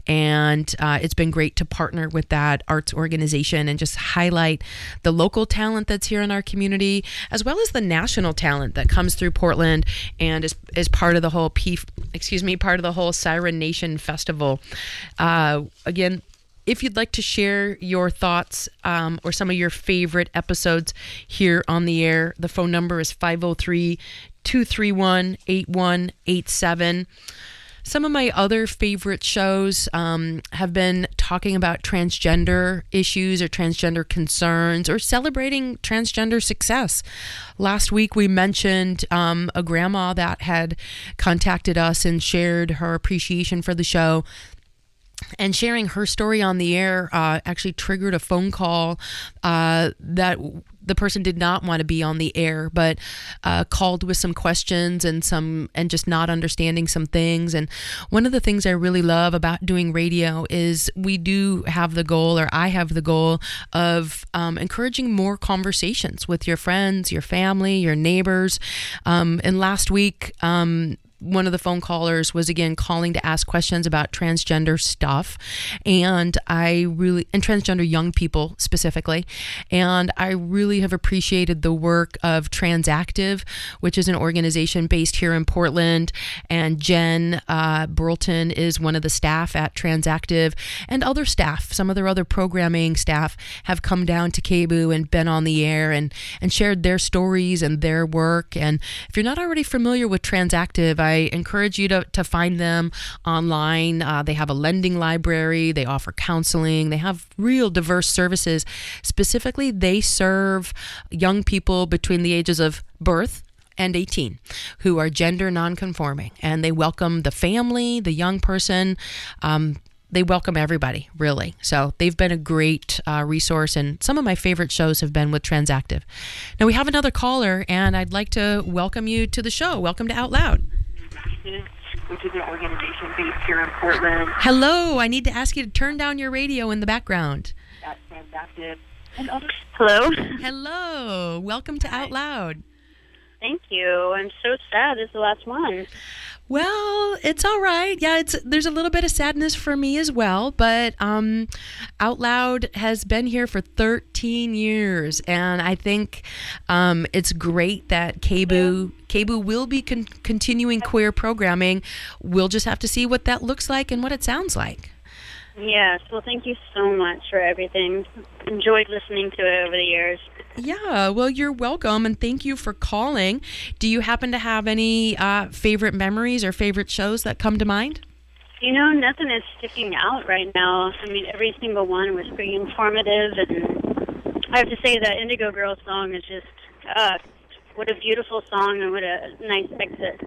and uh, it's been great to partner with that arts organization and just highlight the local talent that's here in our community, as well as the national talent that comes through Portland and is, is part of the whole P, excuse me, part of the whole Siren Nation Festival. Uh, again, if you'd like to share your thoughts um, or some of your favorite episodes here on the air, the phone number is five oh three, two three one, eight one eight seven. Some of my other favorite shows um, have been talking about transgender issues or transgender concerns or celebrating transgender success. Last week we mentioned um, a grandma that had contacted us and shared her appreciation for the show. And sharing her story on the air uh, actually triggered a phone call uh, that the person did not want to be on the air, but uh, called with some questions and some and just not understanding some things. And one of the things I really love about doing radio is we do have the goal, or I have the goal, of um, encouraging more conversations with your friends, your family, your neighbors. Um, and last week, um, one of the phone callers was again calling to ask questions about transgender stuff, and I really and transgender young people specifically, and I really have appreciated the work of Transactive, which is an organization based here in Portland, and Jen uh, Burleton is one of the staff at Transactive, and other staff, some of their other programming staff, have come down to K B O O and been on the air and and shared their stories and their work. And if you're not already familiar with Transactive, I I encourage you to, to find them online. Uh, they have a lending library. They offer counseling. They have real diverse services. Specifically, they serve young people between the ages of birth and eighteen who are gender nonconforming. And they welcome the family, the young person. Um, They welcome everybody, really. So they've been a great uh, resource, and some of my favorite shows have been with Transactive. Now we have another caller, and I'd like to welcome you to the show. Welcome to Out Loud. Which is an organization based here in Portland. Hello, I need to ask you to turn down your radio in the background. That's Transactive. And others. Hello. Hello, welcome to Out Loud. Thank you. I'm so sad it's the last one. Well, it's all right. Yeah, it's there's a little bit of sadness for me as well, but um, Out Loud has been here for thirteen years, and I think um, it's great that K B O O, K B O O will be con- continuing queer programming. We'll just have to see what that looks like and what it sounds like. Yes. Well, thank you so much for everything. Enjoyed listening to it over the years. Yeah, well, you're welcome, and thank you for calling. Do you happen to have any uh, favorite memories or favorite shows that come to mind? You know, nothing is sticking out right now. I mean, every single one was pretty informative, and I have to say that Indigo Girls song is just, uh, what a beautiful song and what a nice exit.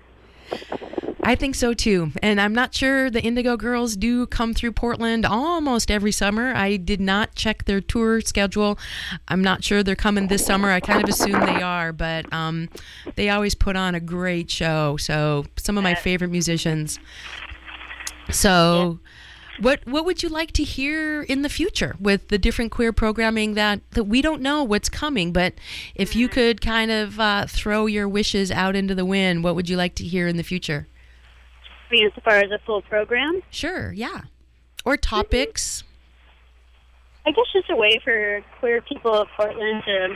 I think so too, and I'm not sure the Indigo Girls do come through Portland almost every summer. I did not check their tour schedule. I'm not sure they're coming this summer. I kind of assume they are, but um, they always put on a great show. So some of my favorite musicians. So what what would you like to hear in the future with the different queer programming that, that we don't know what's coming, but if you could kind of uh, throw your wishes out into the wind, what would you like to hear in the future? I mean, as far as a full program? Sure, yeah. Or topics. I guess just a way for queer people of Portland to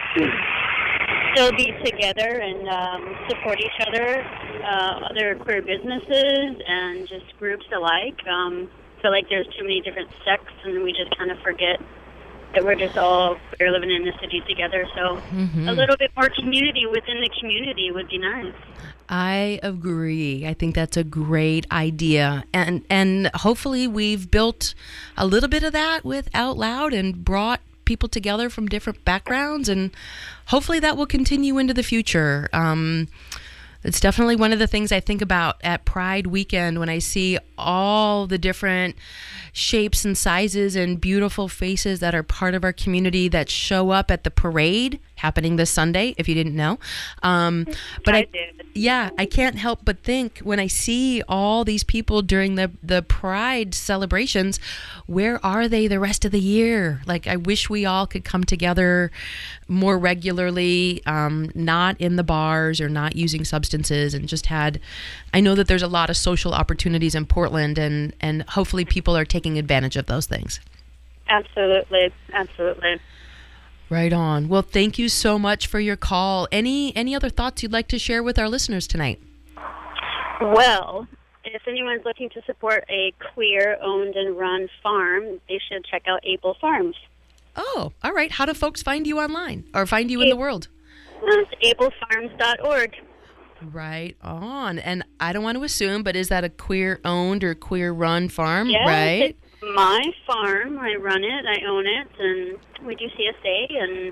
still be together and um, support each other, uh, other queer businesses and just groups alike. Um, I feel like there's too many different sects, and we just kind of forget that we're just all we're living in the city together. So mm-hmm. a little bit more community within the community would be nice. I agree. I think that's a great idea. And and hopefully we've built a little bit of that with Out Loud and brought people together from different backgrounds, and hopefully that will continue into the future. Um, it's definitely one of the things I think about at Pride weekend when I see all the different shapes and sizes and beautiful faces that are part of our community that show up at the parade happening this Sunday, if you didn't know. Um, but I, I did. Yeah, I can't help but think when I see all these people during the, the Pride celebrations, where are they the rest of the year? Like, I wish we all could come together more regularly, um, not in the bars or not using substances, and just had, I know that there's a lot of social opportunities in Portland, and, and hopefully people are taking advantage of those things. Absolutely, absolutely. Right on. Well, thank you so much for your call. Any any other thoughts you'd like to share with our listeners tonight? Well, if anyone's looking to support a queer-owned and run farm, they should check out Able Farms. Oh, all right. How do folks find you online or find you in the world? It's able farms dot org. Right on. And I don't want to assume, but is that a queer-owned or queer-run farm, yes, right? It's my farm. I run it. I own it. And we do C S A and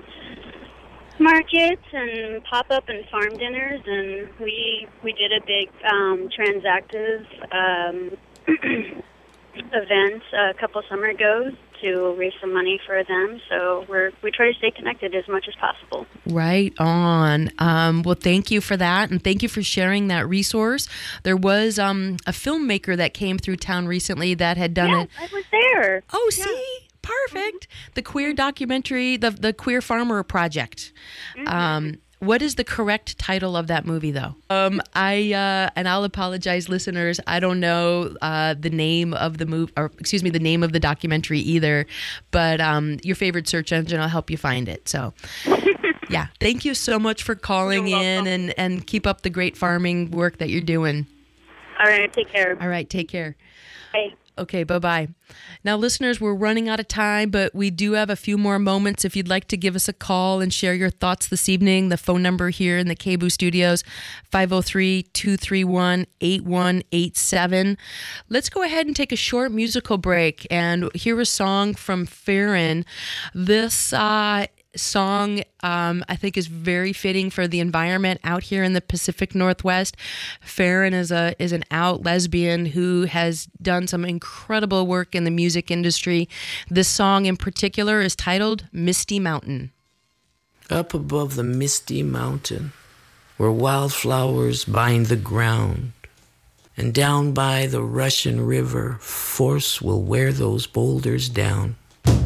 markets and pop-up and farm dinners. And we we did a big um, Transactive um, event a couple summer ago to raise some money for them. So we're we try to stay connected as much as possible. Right on. Um, well, thank you for that, and thank you for sharing that resource. There was um, a filmmaker that came through town recently that had done yeah, it. I was there. Oh, see? Yeah. Perfect. Mm-hmm. The queer documentary, the the Queer Farmer Project. Mm-hmm. Um, what is the correct title of that movie, though? Um, I uh, and I'll apologize, listeners. I don't know uh, the name of the movie, or excuse me, the name of the documentary either. But um, your favorite search engine will help you find it. So, yeah, thank you so much for calling in, and and keep up the great farming work that you're doing. All right, take care. All right, take care. Bye. Okay, bye-bye. Now, listeners, we're running out of time, but we do have a few more moments. If you'd like to give us a call and share your thoughts this evening, the phone number here in the K B O O Studios, five oh three, two three one, eight one eight seven. Let's go ahead and take a short musical break and hear a song from Farron. This uh, song, um, I think, is very fitting for the environment out here in the Pacific Northwest. Farron is a is an out lesbian who has done some incredible work in the music industry. This song in particular is titled Misty Mountain. Up above the misty mountain, where wildflowers bind the ground, and down by the Russian River, force will wear those boulders down.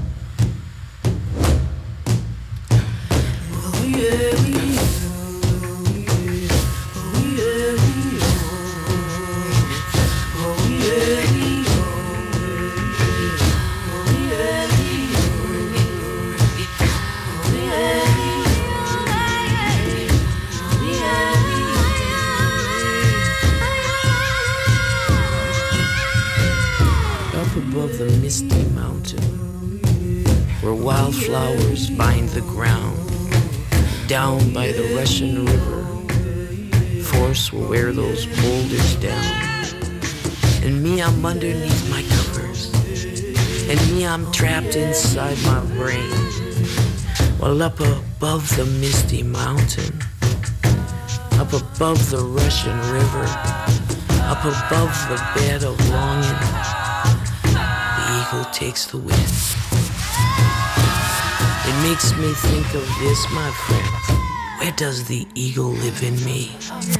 Above the misty mountain, where wildflowers bind the ground, down by the Russian River, force will wear those boulders down. And me, I'm underneath my covers, and me, I'm trapped inside my brain. While up above the misty mountain, up above the Russian River, up above the bed of longing, eagle takes the wind. It makes me think of this, my friend. Where does the eagle live in me?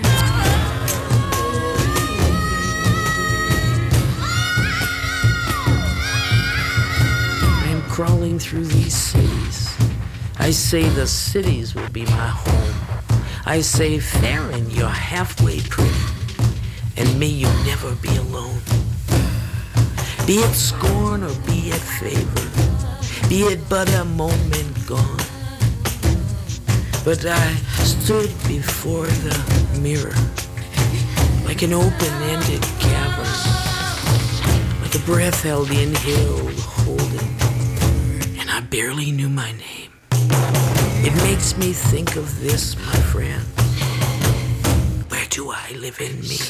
I am crawling through these cities. I say the cities will be my home. I say, Farron, you're halfway pretty, and may you never be alone. Be it scorn or be it favor, be it but a moment gone. But I stood before the mirror, like an open-ended cavern, like a breath held inhaled, holding, and I barely knew my name. It makes me think of this, my friend. Where do I live in me?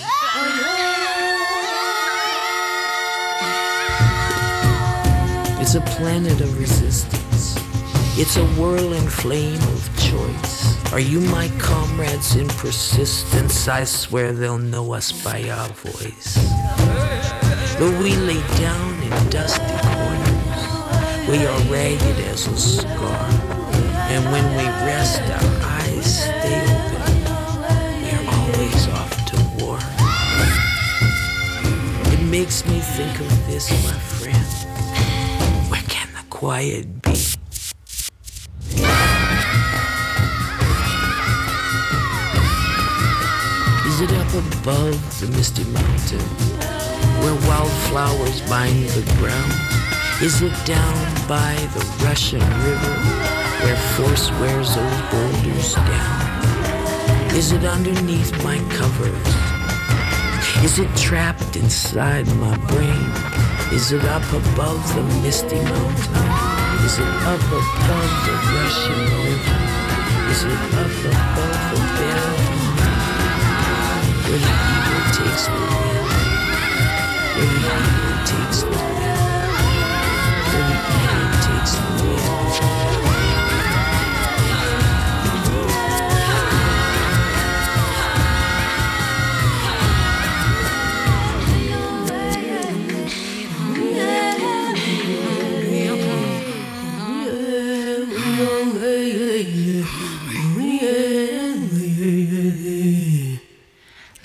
It's a planet of resistance. It's a whirling flame of choice. Are you my comrades in persistence? I swear they'll know us by our voice. Though we lay down in dusty corners, we are ragged as a scar. And when we rest, our eyes stay open. We're always off to war. It makes me think of this, my friend. Quiet be. Is it up above the misty mountain, where wildflowers bind the ground? Is it down by the Russian River, where force wears those boulders down? Is it underneath my covers? Is it trapped inside my brain? Is it up above the misty mountain? Is it up above the Russian River? Is it up above the bed where the eagle takes the wind? Where the eagle takes the wind? Where the eagle takes the wind?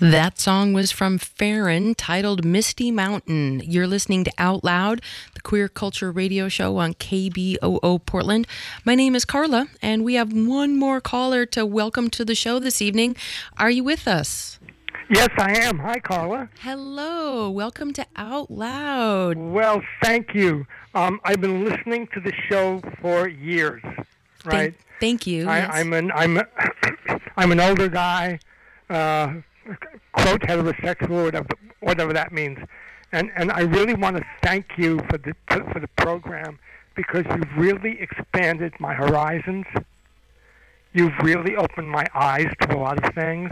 That song was from Farron, titled Misty Mountain. You're listening to Out Loud, the queer culture radio show on K B O O Portland. My name is Carla, and we have one more caller to welcome to the show this evening. Are you with us? Yes, I am. Hi, Carla. Hello. Welcome to Out Loud. Well, thank you. Um, I've been listening to the show for years, right? Thank, thank you. I, yes. I'm an I'm a, I'm an older guy, uh, quote heterosexual, whatever whatever that means, and and I really want to thank you for the for the program, because you've really expanded my horizons. You've really opened my eyes to a lot of things.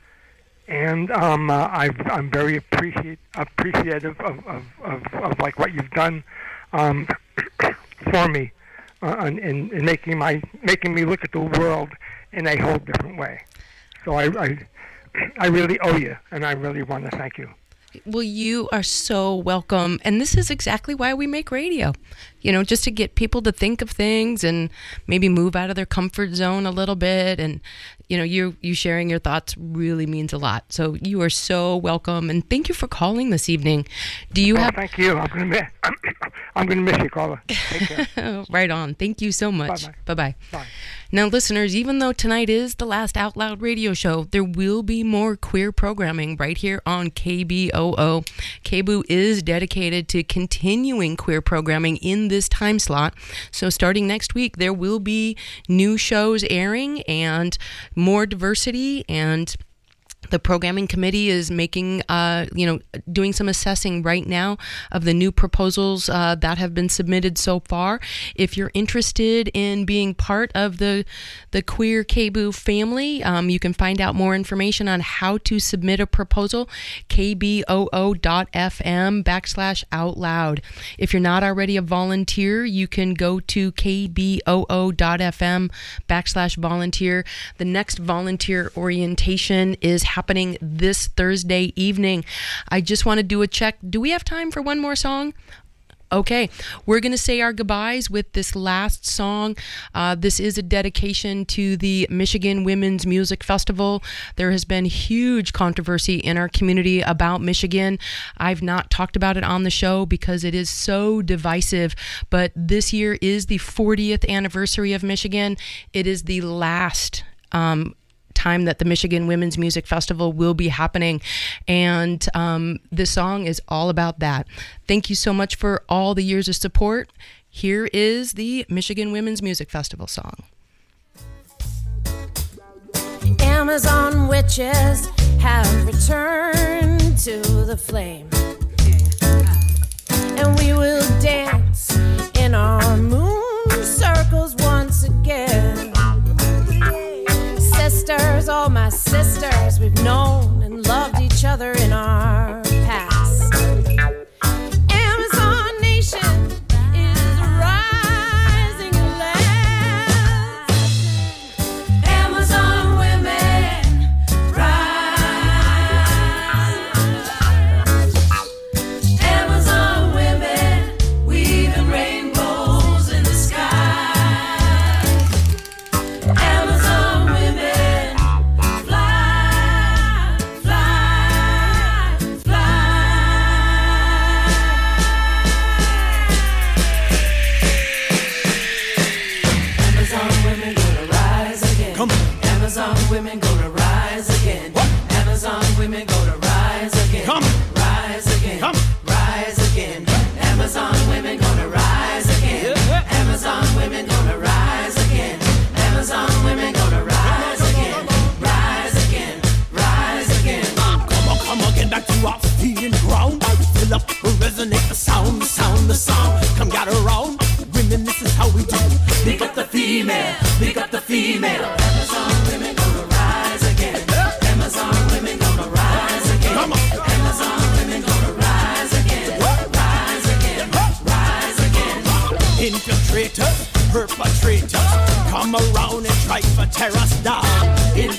And um, uh, I've, I'm very appreciate, appreciative of, of, of, of like what you've done um, for me, uh, in, in making my making me look at the world in a whole different way. So I, I, I really owe you, and I really want to thank you. Well, you are so welcome. And this is exactly why we make radio, you know, just to get people to think of things and maybe move out of their comfort zone a little bit. And, you know, you you sharing your thoughts really means a lot. So you are so welcome. And thank you for calling this evening. Do you oh, have... Thank you. I'm going to miss, I'm going to miss you, Carla. Take care. Right on. Thank you so much. Bye-bye. Bye-bye. Bye. Now, listeners, even though tonight is the last Out Loud radio show, there will be more queer programming right here on K B O O. K B O O is dedicated to continuing queer programming in this time slot. So starting next week, there will be new shows airing and more diversity, and the programming committee is making, uh, you know, doing some assessing right now of the new proposals uh, that have been submitted so far. If you're interested in being part of the the queer K B O O family, um, you can find out more information on how to submit a proposal, kboo.fm backslash out loud. If you're not already a volunteer, you can go to kboo.fm backslash volunteer. The next volunteer orientation is happening this Thursday evening. I just want to do a check. Do we have time for one more song? Okay, we're going to say our goodbyes with this last song. Uh, this is a dedication to the Michigan Women's Music Festival. There has been huge controversy in our community about Michigan. I've not talked about it on the show because it is so divisive, but this year is the fortieth anniversary of Michigan. It is the last um time that the Michigan Women's Music Festival will be happening, and um, this song is all about that. Thank you so much for all the years of support. Here is the Michigan Women's Music Festival song. Amazon witches have returned to the flame, and we will dance in our moon circles once again. Sisters, all my sisters, we've known and loved each other in our past. Amazon Nation is rising at last. Amazon women rise. Amazon women weaving rainbows in the sky. Amazon women Amazon women gonna rise again. What? Amazon women gonna rise again. Come. Rise again. Come. Rise again. Amazon women gonna rise again. Yeah. Amazon women gonna rise again. Amazon women gonna rise again. Rise again. Rise again. Come on, come on, get back to our feet ground. Fill up, resonate the sound, the sound, the sound. Come gather around. Women, this is how we do. Pick up the female. Pick up the female. Amazon women gonna rise again. Amazon women gonna rise again. Come on. Amazon women gonna rise again. Rise again. Rise again. Infiltrators, perpetrators, come around and try to tear us down.